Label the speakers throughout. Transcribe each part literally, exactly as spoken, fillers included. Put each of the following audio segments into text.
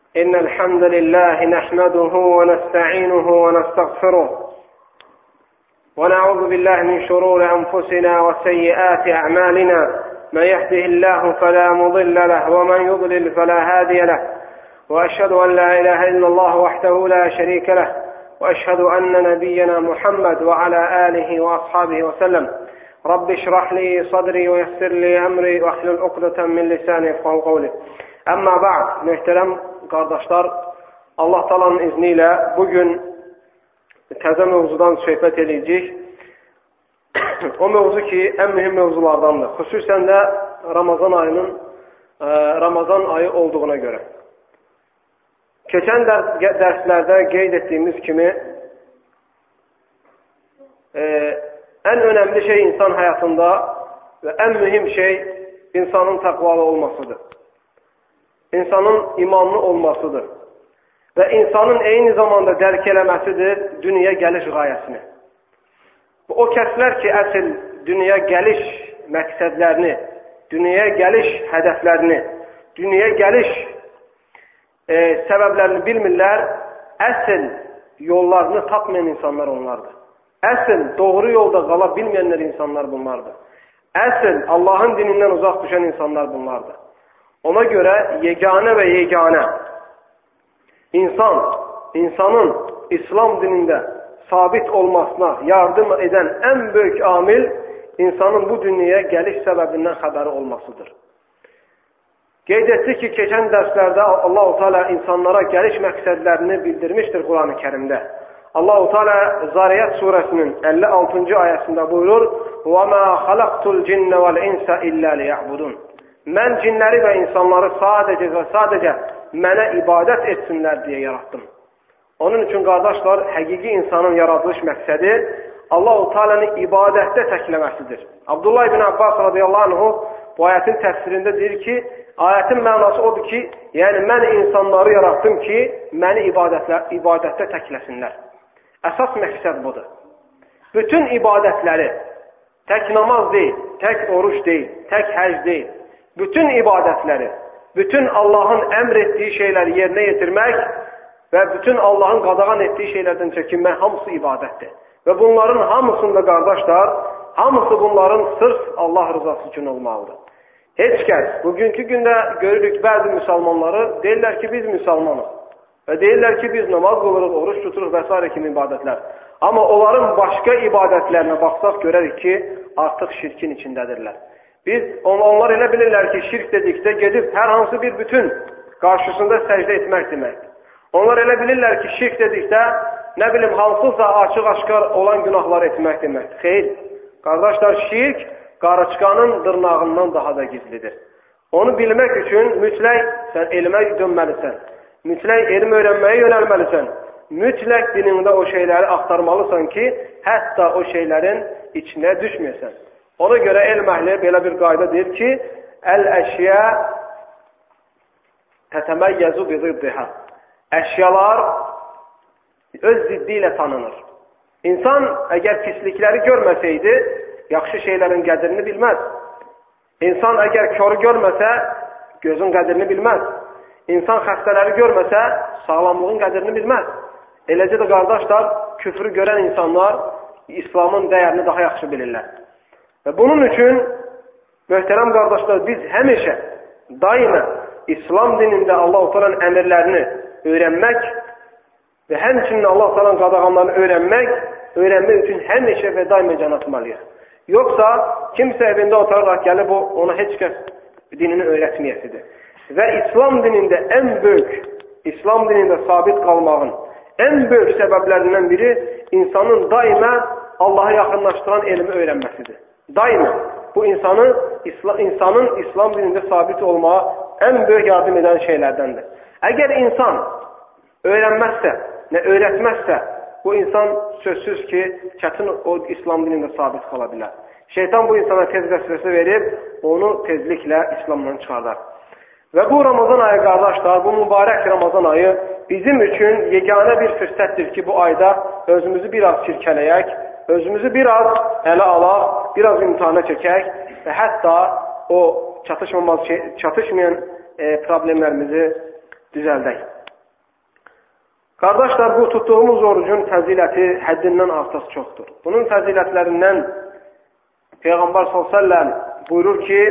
Speaker 1: إن الحمد لله نحمده ونستعينه ونستغفره ونعوذ بالله من شرور أنفسنا وسيئات أعمالنا. من يهده الله فلا مضل له ومن يضلل فلا هادي له، وأشهد أن لا إله إلا الله وحده لا شريك له، وأشهد أن نبينا محمد وعلى آله وأصحابه وسلم. رب اشرح لي صدري ويسر لي أمري واحلل عقدة من lisani yefqahu qawli. Amma ba'd, möhtərəm qardaşlar, Allah Taala'nın izni ilə bugün təzə mövzudan söhbət edəcəyik. O mövzu ki, ən mühüm mövzulardandır. Xüsusən də Ramazan ayının Ramazan ayı olduğuna görə. Keçən dərslərdə qeyd etdiyimiz kimi e, ən önəmli şey insan həyatında və ən mühüm şey insanın təqvalı olmasıdır. İnsanın imanlı olmasıdır. Və insanın eyni zamanda dərk eləməsidir dünyaya gəliş qayəsini. O kəslər ki, əsl dünyaya gəliş məqsədlərini, dünyaya gəliş hədəflərini, dünyaya gəliş e, səbəblərini bilmirlər, əsl yollarını tapmayan insanlar onlardır. Əsl doğru yolda qala bilməyənlər insanlar bunlardır. Əsl Allahın dinindən uzaq düşən insanlar bunlardır. Ona görə yeganə və yeganə insan, insanın İslam dinində sabit olmasına yardım edən ən böyük amil insanın bu dünyaya gəliş səbəbindən xəbəri olmasıdır. Qeyd etdik ki, keçən dərslərdə Allah-u Teala insanlara gəliş məqsədlərini bildirmişdir Quran-ı Kərimdə. Allah-u Teala Zariyat surəsinin əlli altıncı ayəsində buyurur: وَمَا خَلَقْتُ الْجِنَّ وَالْاِنْسَ إِلَّا لِيَعْبُدُونَ. Mən cinləri və insanları sadəcə və sadəcə mənə ibadət etsinlər deyə yarattım. Onun üçün qardaşlar, həqiqi insanın yaradılış məqsədi Allah-u Teala'nın ibadətdə təkləməsidir. Abdullah ibn Abbas radiyallahu anhu bu ayətin təfsirində deyir ki, ayətin mənası odur ki, yəni mən insanları yarattım ki, məni ibadətdə təkləsinlər. Əsas məqsəd budur. Bütün ibadətləri, tək namaz deyil, tək oruç deyil, tək həc deyil, bütün ibadətləri, bütün Allahın əmr etdiyi şeyləri yerinə yetirmək və bütün Allahın qadağan etdiyi şeylərdən çəkinmək hamısı ibadətdir. Və bunların hamısında qardaşlar, hamısı bunların sırf Allah rızası üçün olmalıdır. Heç kəs, bugünkü gündə görürük bəzi müsəlmanları, deyirlər ki, biz müsəlmanıq. Və deyirlər ki, biz namaz qılırıq, oruç tuturuq və s. kimi ibadətlər. Amma onların başqa ibadətlərinə baxsaq görərik ki, artıq şirkin içindədirlər. Biz, onlar elə bilirlər ki, şirk dedikdə gedib hər hansı bir bütün qarşısında səcdə etmək deməkdir. Onlar elə bilirlər ki, şirk dedikdə, nə bilim, hansısa açıq-aşkar olan günahları etmək deməkdir. Xeyr, qardaşlar, şirk qarıçqanın dırnağından daha da gizlidir. Onu bilmək üçün mütləq sən elmə dönməlisən, mütləq elm öyrənməyə yönəlməlisən, mütləq dinində o şeyləri axtarmalısan ki, hətta o şeylərin içinə düşməyəsən. Ona görə elm əhli belə bir qayda deyir ki, əl-əşyə tətəməyyəzu bi-ziddiha. Əşyalar öz ziddi ilə tanınır. İnsan əgər pislikləri görməsəydi, yaxşı şeylərin qədrini bilməz. İnsan əgər körü görməsə, gözün qədrini bilməz. İnsan xəstələri görməsə, sağlamlığın qədrini bilməz. Eləcə də qardaşlar, küfrü görən insanlar İslamın dəyərini daha yaxşı bilirlər. Və bunun üçün, möhtərəm qardaşlar, biz həmişə, daima İslam dinində Allah-u Teala'nın əmrlərini öyrənmək və həmçinin Allah-u Teala'nın qadağanlarını öyrənmək, öyrənmək üçün həmişə və daima can atmalıyıq. Yoxsa kimsə evində oturaraq gəlib o, ona heç kəs dinini öyrətməyəsidir. Və İslam dinində ən böyük, İslam dinində sabit qalmağın ən böyük səbəblərindən biri insanın daima Allah'a yaxınlaşdıran elmi öyrənməsidir. Daima bu insanı, insanın İslam dinində sabit olmağa ən böyük yardım edən şeylərdəndir. Əgər insan öyrənməzsə, nə öyrətməzsə, bu insan sözsüz ki, çətin o İslam dinində sabit qala bilər. Şeytan bu insana tez vəsvəsə verib, onu tezliklə İslamdan çıxardar. Və bu Ramazan ayı qardaşlar, bu mübarək Ramazan ayı bizim üçün yeganə bir fürsətdir ki, bu ayda özümüzü biraz çirkələyək, özümüzü biraz ələ alaq, biraz imtihana çəkək və hətta o çatışmayan e, problemlərimizi düzəldək. Qardaşlar, bu tutduğumuz orucun fəziləti həddindən artıq çoxdur. Bunun fəzilətlərindən Peyğəmbər sallallahu əleyhi və səlləm buyurur ki,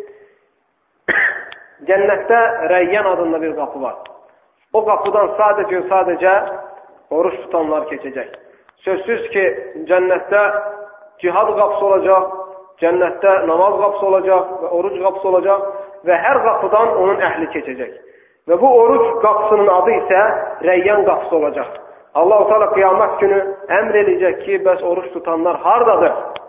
Speaker 1: cənnətdə Rəyyan adında bir qapı var. O qapıdan sadəcə sadəcə oruç tutanlar keçəcək. Sözsüz ki, cənnətdə cihad qapısı olacaq, cənnətdə namaz qapısı olacaq və oruc qapısı olacaq və hər qapıdan onun əhli keçəcək. Və bu oruc qapısının adı isə Rəyyan qapısı olacaq. Allah-u Teala qiyamət günü əmr edəcək ki, bəs oruç tutanlar hardadır?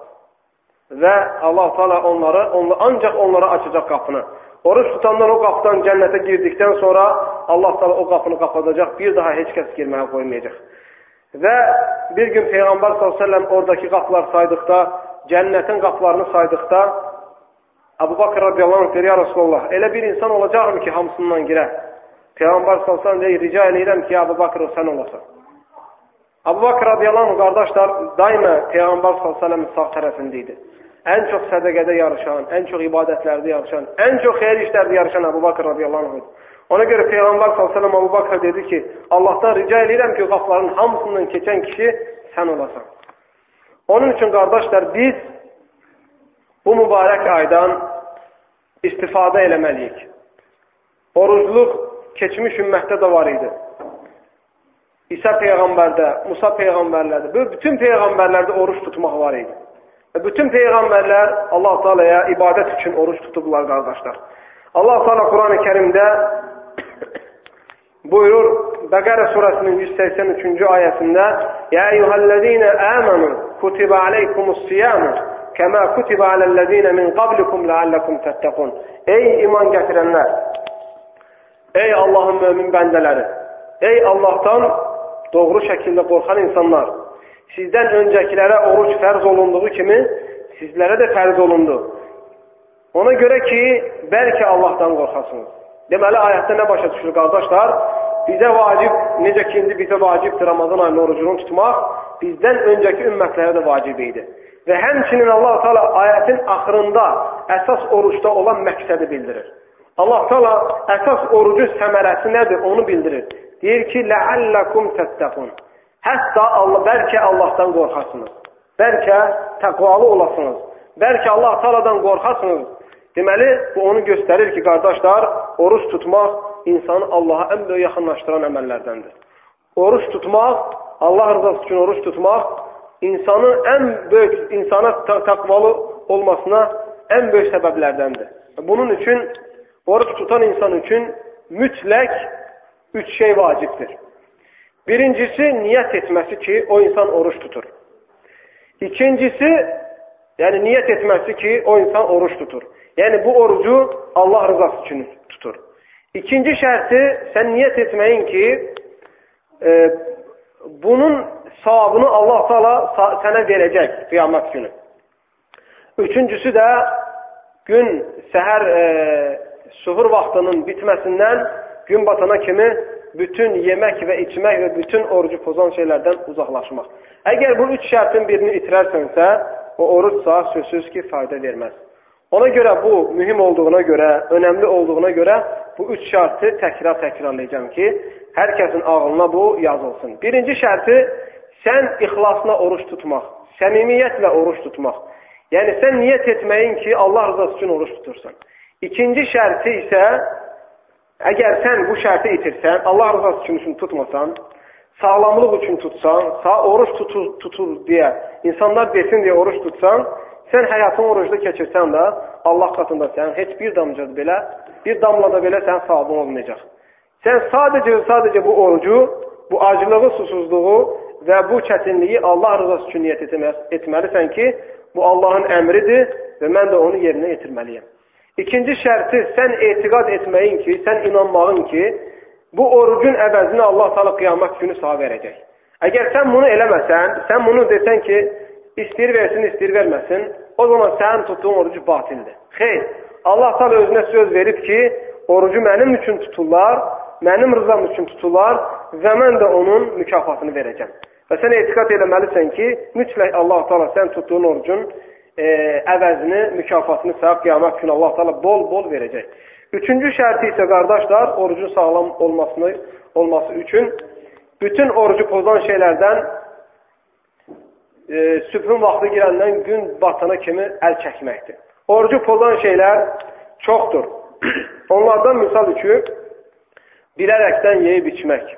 Speaker 1: Və Allah-u Teala onları, onları, ancaq onlara açacaq qapını. Oruç tutanlar o qapıdan cənnətə girdikdən sonra Allah-u Teala o qapını qapadacaq, bir daha heç kəs girməyə qoymayacaq. Və bir gün Peyğəmbər sallallahu əleyhi və səlləm oradakı qapılar saydıqda, cənnətin qapılarını saydıqda, Əbu Bakr radiyallahu anh deyir, ya Rasulullah, elə bir insan olacaqmı ki, hamısından girər? Peyğəmbər sallallahu əleyhi və səlləm deyir, rica eləyirəm ki, Əbu Bakr o sən olasan. Əbu Bakr radiyallahu anh qardaşlar daima Peyğəmbər sallallahu əleyhi və səlləmin sağ tərəfində idi. Ən çox sədəqədə yarışan, ən çox ibadətlərdə yarışan, ən çox xeyir işlərdə yarışan Əbu Bakr radiyallahu anh. Ona görə Peyğəmbər sallallahu əleyhi və səlləm Əbu Bakr dedi ki, Allahdan rica edirəm ki, o qapıların hamısından keçən kişi sən olasan. Onun üçün qardaşlar biz bu mübarək aydan istifadə eləməliyik. Orucluq keçmiş ümmətdə də var idi. İsa Peyğəmbərdə, Musa Peyğəmbərlərdə, bütün Peyğəmbərlərdə oruç tutmaq var idi. Və bütün Peyğəmbərlər Allah-u Teala'ya ibadət üçün oruç tutublar qardaşlar. Allah-u Teala Quran-ı Kerimdə buyurur, Bəqərə surəsinin yüz səksən üçüncü ayəsində Ya eyyuhəl-ləzīnə əmənu kutibə aleykumus-siyamu kəmə kutibə aləl-ləzīnə min qablikum ləalləkum təttəqun. Ey iman gətirənlər, ey Allahın mömin bəndələri, ey Allahdan doğru şəkildə qorxan insanlar, sizdən öncəkilərə oruç fərz olunduğu kimi sizlərə də fərz olundu. Ona görə ki, bəlkə Allahdan qorxasınız. Deməli, ayətdə nə başa düşür qardaşlar? Bizə vacib, necə ki, indi bizə vacibdir Ramazan ayının orucunu tutmaq, bizdən öncəki ümmətlərə də vacib idi. Və həmçinin Allah-u Teala ayətin axırında əsas oruçda olan məqsədi bildirir. Allah-u Teala əsas orucun səmərəsi nədir? Onu bildirir. Deyir ki, لَعَلَّكُمْ تَتَّقُونَ. Hətta Allah, bəlkə Allahdan qorxasınız. Bəlkə təqvalı olasınız. Bəlkə Allah-u Teala'dan qorxasınız. Deməli, bu onu göstərir ki, qardaşlar, oruç tutmaq insanı Allaha ən böyük yaxınlaşdıran əməllərdəndir. Oruç tutmaq, Allah rızası üçün oruç tutmaq, insanın ən böyük, insana təqvalı olmasına ən böyük səbəblərdəndir. Bunun üçün, oruç tutan insan üçün mütləq üç şey vacibdir. Birincisi, niyyət etməsi ki, o insan oruç tutur. İkincisi, yəni niyyət etməsi ki, o insan oruç tutur. Yəni bu orucu Allah rızası üçün tutur. İkinci şərti, sən niyyət etməyin ki, e, bunun savabını Allah Teala sənə verəcək qiyamət günü. Üçüncüsü də gün səhər e, suhur vaxtının bitməsindən gün batana kimi bütün yemək və içmək və bütün orucu pozan şeylərdən uzaqlaşmaq. Əgər bu üç şərtin birini itirərsənsə, o oruçsa sözsüz ki, fayda verməz. Ona görə bu mühüm olduğuna görə, önəmli olduğuna görə bu üç şərti təkrar-təkrarlayacağım ki, hər kəsin ağlına bu yazılsın. Birinci şərti, sən ixlasla oruç tutmaq, səmimiyyətlə oruç tutmaq. Yəni, sən niyyət etməyin ki, Allah rızası üçün oruç tutursan. İkinci şərti isə, əgər sən bu şərti itirsən, Allah rızası üçün tutmasan, sağlamlıq üçün tutsan, sağ oruç tutur, tutur deyə, insanlar desin deyə oruç tutsan, sən həyatını orucda keçirsən də, Allah qatında sən heç bir damcada belə, bir damlada belə sən savabın olmayacaq. Sən sadəcə sadəcə bu orucu, bu acılığı, susuzluğu və bu çətinliyi Allah rızası üçün niyyət etməlisən ki, bu Allahın əmridir və mən də onu yerinə yetirməliyəm. İkinci şərti, sən etiqad etməyin ki, sən inanmağın ki, bu orucun əvəzini Allah Teala qiyamət günü sağ verəcək. Əgər sən bunu eləməsən, sən bunu desən ki, istəyir versin, istəyir verməsin, o zaman sənin tutduğun orucu batildir. Xeyr, Allah Teala özünə söz verib ki, orucu mənim üçün tuturlar, mənim rızam üçün tuturlar və mən də onun mükafatını verəcəm. Və sən etiqad eləməlisən ki, mütləq Allah Teala sən tutduğun orucun e, əvəzini, mükafatını səhv qiyamət günü Allah Teala bol-bol verəcək. Üçüncü şərti isə qardaşlar, orucun sağlam olmasını, olması üçün bütün orucu pozan şeylərdən e, sübhün vaxtı girəndən gün batana kimi əl çəkməkdir. Orucu pozan şeylər çoxdur. Onlardan misal üçün bilərəkdən yeyib içmək,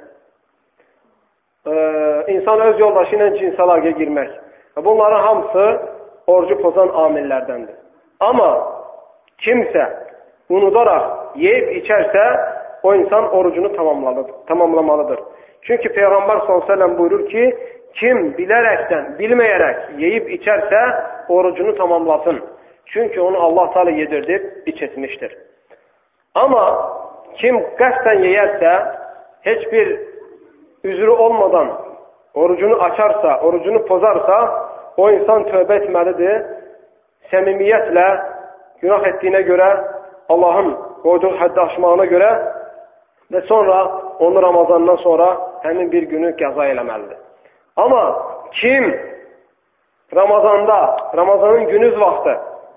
Speaker 1: e, insan öz yoldaşı ilə cins əlaqəyə girmək. Bunların hamısı orucu pozan amillərdəndir. Amma kimsə unudaraq yeyib içərsə, o insan orucunu tamamlamalıdır. Çünki Peyğəmbər sallallahu əleyhi və səlləm buyurur ki, kim bilərəkdən, bilməyərək yeyib içərsə, orucunu tamamlasın. Çünki onu Allah Teala yedirdib, iç etmişdir. Amma kim qəsdən yeyərsə, heç bir üzrü olmadan orucunu açarsa, orucunu pozarsa, o insan tövbə etməlidir. Səmimiyyətlə günah etdiyinə görə, Allahın qoyduğu həddi aşmağına görə və sonra onu Ramazandan sonra həmin bir günü qəza eləməlidir. Amma kim Ramazanda, Ramazanın günüz vaxtı,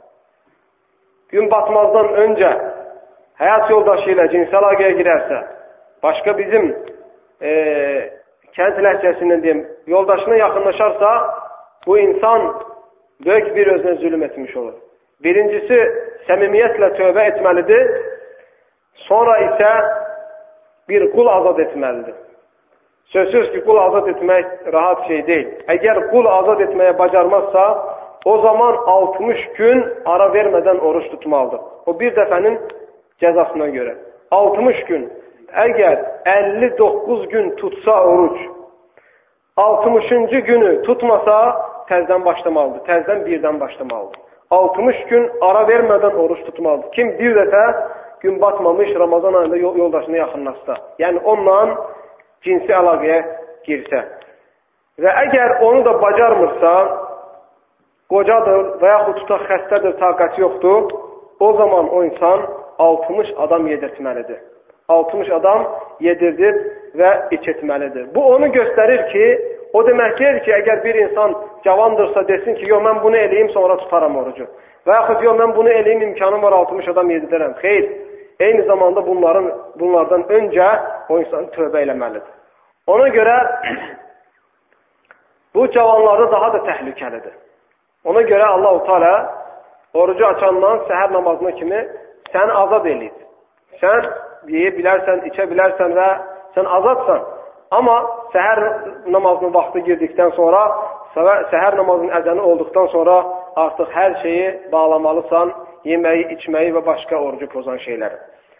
Speaker 1: gün batmazdan öncə həyat yoldaşı ilə cins əlaqəyə girərsə, başqa bizim e, kənd ləhcəsindən deyim, yoldaşına yaxınlaşarsa, bu insan böyük bir özünə zülüm etmiş olur. Birincisi, səmimiyyətlə tövbə etməlidir, sonra isə bir qul azad etməlidir. Sözsüz ki, qul azad etmək rahat şey deyil. Əgər qul azad etməyə bacarmazsa, o zaman altmış gün ara vermədən oruç tutmalıdır. O bir dəfənin cəzasına görə. altmış gün. Əgər əlli doqquz gün tutsa oruç, altmışıncı günü tutmasa, təzdən başlamalıdır. Təzdən birdən başlamalıdır. altmış gün ara vermədən oruç tutmalıdır. Kim bir dəfə gün batmamış Ramazan ayında yoldaşına yaxınlaşsa, yəni onunla cinsi əlaqəyə girsə və əgər onu da bacarmırsa, qocadır və yaxud tutaq xəstədir, taqəti yoxdur, o zaman o insan altmış adam yedirtməlidir. altmış adam yedirdir və iç etməlidir. Bu onu göstərir ki, o demək deyir ki, əgər bir insan cavandırsa desin ki, yox, mən bunu eləyim, sonra tutaram orucu. Və yaxud, yox, mən bunu eləyim, imkanım var, altmış adam yedirdirəm. Xeyr, eyni zamanda bunların, bunlardan öncə o insan tövbə eləməlidir. Ona görə bu cavanlarda daha da təhlükəlidir. Ona görə Allah-u Teala orucu açandan səhər namazına kimi səni azad eləyir. Sən yeyə bilərsən, içə bilərsən və sən azadsan. Amma səhər namazının vaxtı girdikdən sonra, səhər namazının əzəni olduqdan sonra artıq hər şeyi bağlamalısan, yeməyi, içməyi və başqa orucu pozan şeyləri.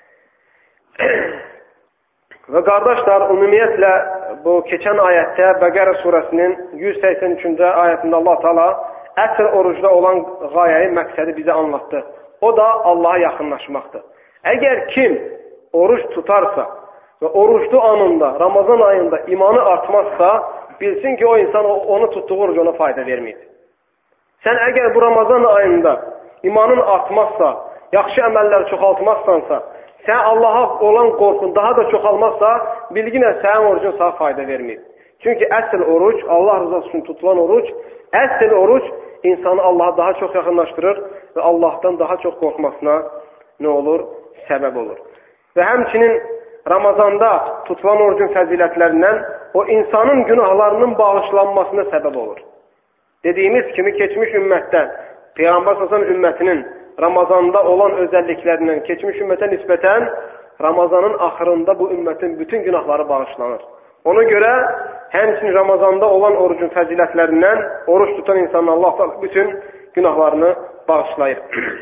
Speaker 1: Və qardaşlar, ümumiyyətlə bu keçən ayətdə Bəqərə surəsinin yüz səksən üçüncü ayətində Allah Teala əsr orucda olan qayəyi, məqsədi bizə anlattı. O da Allaha yaxınlaşmaqdır. Əgər kim oruç tutarsa və oruçlu anında, Ramazan ayında imanı artmazsa, bilsin ki, o insan onu tutduğu oruc ona fayda verməyir. Sən əgər bu Ramazan ayında imanın artmazsa, yaxşı əməlləri çoxaltmazsansa, sən Allaha olan qorxun daha da çoxalmazsa, bilginə sənin orucun sağ fayda verməyir. Çünki əsl oruc, Allah rızası üçün tutulan oruc, əsl oruc insanı Allaha daha çox yaxınlaşdırır və Allahdan daha çox qorxmasına nə olur? Səbəb olur. Və həmçinin Ramazanda tutulan orucun fəzilətlərindən o insanın günahlarının bağışlanmasına səbəb olur. Dediyimiz kimi keçmiş ümmətdən, Peyğəmbər sallallahu ümmətinin Ramazanda olan özəlliklərindən keçmiş ümmətə nisbətən Ramazanın axırında bu ümmətin bütün günahları bağışlanır. Ona görə həmçinin Ramazanda olan orucun fəzilətlərindən oruç tutan insanın Allah bütün günahlarını bağışlayır.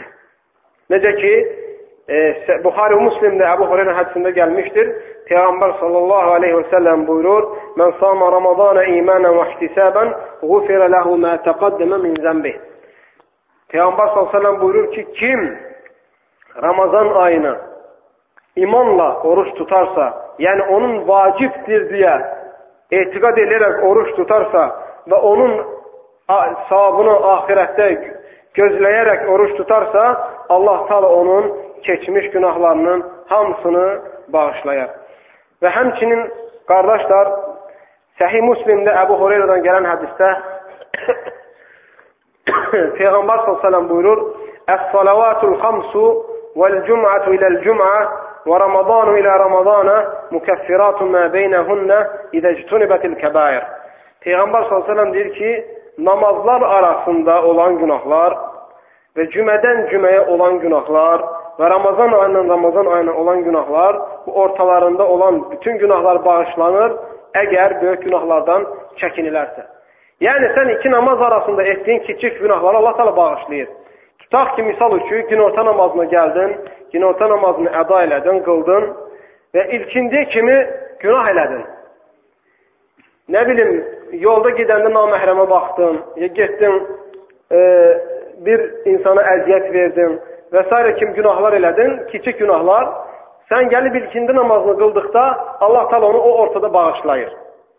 Speaker 1: Necə ki, e, Buxari və Müslimdə Əbu Hüreyrə hədisində gəlmişdir. Peyğəmbər sallallahu aleyhi və səlləm buyurur: "Mən sama Ramazana imanan və ihtisaban, ğufira lahu ma taqaddama min zənbih." Peyğəmbər sallallahu aleyhi və səlləm buyurur ki, kim Ramazan ayını imanla oruç tutarsa, yəni onun vacibdir deyə etiqad edərək oruç tutarsa və onun savabını ahirətdə gözləyərək oruç tutarsa, Allah Teala onun keçmiş günahlarının hamısını bağışlayar. Və həmçinin qardaşlar, Səhih Müslimdə Əbu Hüreyrədən gələn hədisdə Peyğəmbər sallallahu əleyhi və səlləm buyurur: "Es-salavatul xamsu vel-cum'atu ile'l-cum'a Və Ramazanu ilə Ramazana mukaffiratun ma beynəhunna idə ictunibətil kəbair. Peyğəmbər sallallahu əleyhi və səlləm deyir ki, namazlar arasında olan günahlar və cümədən cüməyə olan günahlar və Ramazan ayından Ramazan ayına olan günahlar, bu ortalarında olan bütün günahlar bağışlanır, əgər böyük günahlardan çəkinilərsə. Yəni, sən iki namaz arasında etdiyin kiçik günahları Allah təala bağışlayır. Tutaq ki, misal üçün, günorta namazına gəldin, günorta namazını əda elədin, qıldın və ilkindi kimi günah elədin. Nə bilim, yolda gedəndə naməhrəmə baxdın, ya getdin, e, bir insana əziyyət verdin və s. kimi günahlar elədin, kiçik günahlar, sən gəlib ilkindi namazını qıldıqda Allah təala onu o ortada bağışlayır.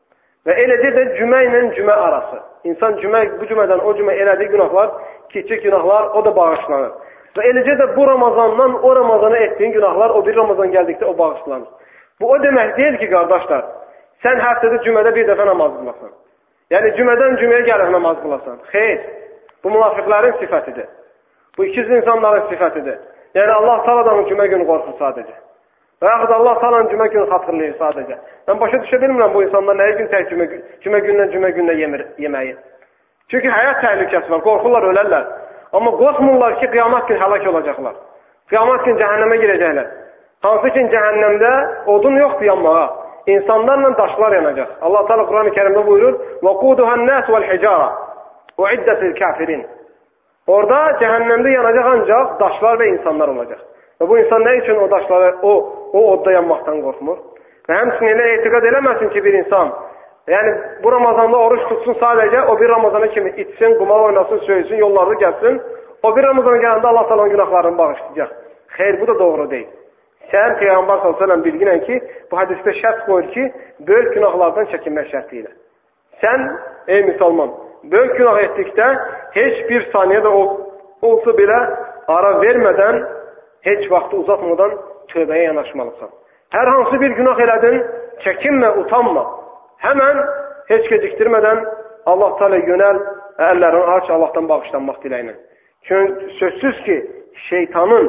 Speaker 1: Və eləcə də cümə ilə cümə arası. İnsan cümə, bu cümədən o cümə elədiyi günahlar, kiçik günahlar, o da bağışlanır. Və eləcə də bu Ramazandan o Ramazana etdiyin günahlar, o bir Ramazan gəldikdə o bağışlanır. Bu o demək deyil ki, qardaşlar, sən həftədə cümədə bir dəfə namaz qılasan. Yəni, cümədən cüməyə gələk namaz qılasan. Xeyr, bu münafiqlərin sifətidir. Bu ikiz insanların sifətidir. Yəni, Allah təaladan cümə günü qorxur sadəcə. Və yaxud Allah təalanın cümə günü xatırlayır sadəcə. Mən başa düşə bilmirəm bu insanlar nəyə gün tək cümə, cümə gündən cümə gününə yemir, yeməyi. Çünki həyat təhlükəsi var, qorxurlar, ölərlər. Amma qorxmurlar ki, qiyamət gün həlak olacaqlar. Qiyamət gün cəhənnəmə girəcəklər. Hansı ki, cəhənnəmdə odun yoxdur yanmağa. İnsanlarla daşlar yanacaq. Allah Teala Quran-ı Kerimdə buyurur: "Vaquduha an-nas vel-hijara, uiddat lil-kafirin." Orada cəhənnəmdə yanacaq ancaq daşlar və insanlar olacaq. Və bu insan nə üçün o daşları, o o odda yanmaqdan qorxmur? Və həmçinin elə etiqad eləməsin ki, bir insan, yəni bu Ramazanda oruç tutsun sadəcə, o bir Ramazana kimi içsin, qumar oynasın, söysün, yollarda gəlsin. O bir Ramazana gələndə Allah Teala günahlarını bağışlayacaq. Xeyr, bu da doğru deyil. Sən Peyğəmbər sallallahu əleyhi və səlləm bilginən ki, bu hədisdə şərt qoyur ki, böyük günahlardan çəkinmək şərti ilə. Sən, ey müsəlman, böyük günah etdikdə heç bir saniyə də olsa belə ara vermədən, heç vaxtı uzatmadan tövbəyə yanaşmalısan. Hər hansı bir günah elədin, çəkinmə, utanma. Həmən heç gecikdirmədən Allah Teala yönəl, əllərini aç, Allahdan bağışlanmaq diləyinə. Çünki sözsüz ki, şeytanın,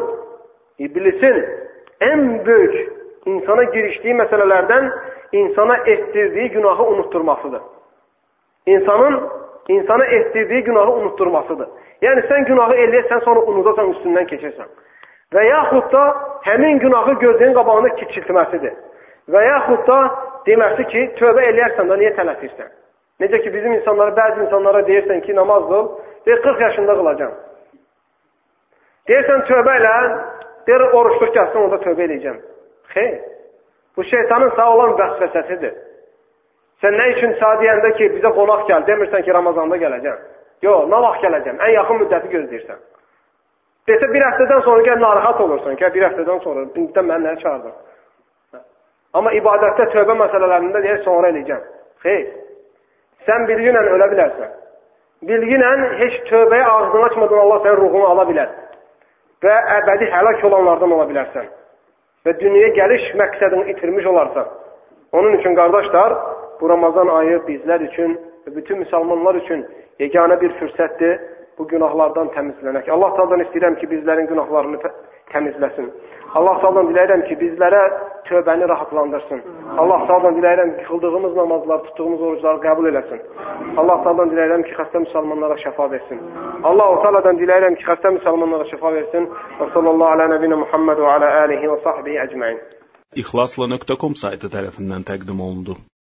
Speaker 1: iblisin ən böyük insana girişdiyi məsələlərdən insana etdirdiyi günahı unutturmasıdır. İnsanın insana etdirdiyi günahı unutturmasıdır. Yəni sən günahı eləyəsən, sonra unudasan, üstündən keçirsən. Və yaxud da həmin günahı gördüyün qabağında kiçiltməsidir. Və yaxud da deməsi ki, tövbə eləyərsən də niyə tələsirsən? Necə ki, bizim insanlara, bəzi insanlara deyirsən ki, namaz qıl, deyir, qırx yaşında qılacam. Deyirsən, tövbə elə, deyir, oruçluq gəlsin, orada tövbə eləyəcəm. Xeyr, bu şeytanın sağ olan vəsvəsəsidir. Sən nə üçün sağ deyəndə ki, bizə qonaq gəl, demirsən ki, Ramazanda gələcəm. Yox, nə vaxt gələcəm, ən yaxın müddəti gözləyirsən. Desə, bir həftədən sonra gəl, narahat olursan ki, bir həftədən sonra, indidən mən nəyə çağırdım? Amma ibadətdə tövbə məsələlərində deyir, sonra eləyəcəm. Xeyr, sən bilginlə ölə bilərsən. Bilginlə heç tövbəyə ağzını açmadan Allah sənin ruhunu ala bilər. Və əbədi həlak olanlardan ola bilərsən. Və dünyaya gəliş məqsədini itirmiş olarsan. Onun üçün, qardaşlar, bu Ramazan ayı bizlər üçün və bütün müsəlmanlar üçün yeganə bir fürsətdir bu günahlardan təmizlənək. Allah Teala'dan istəyirəm ki, bizlərin günahlarını təmizləsin. Allah Teala'dan diləyirəm ki, bizlərə tövbəni rahatlandırsın. Allah Teala'dan diləyirəm ki, qıldığımız namazlar, tutduğumuz orucları qəbul eləsin. Allah Teala'dan diləyirəm ki, xəstə müsəlmanlara şəfa versin. Allah Teala'dan diləyirəm ki, xəstə müsəlmanlara şəfa versin. Və sallallahu alə nəbinə Muhammed və alə alihi və sahbihi əcməin.
Speaker 2: İxlasla nöqtə com saytı tərəfindən təqdim olundu.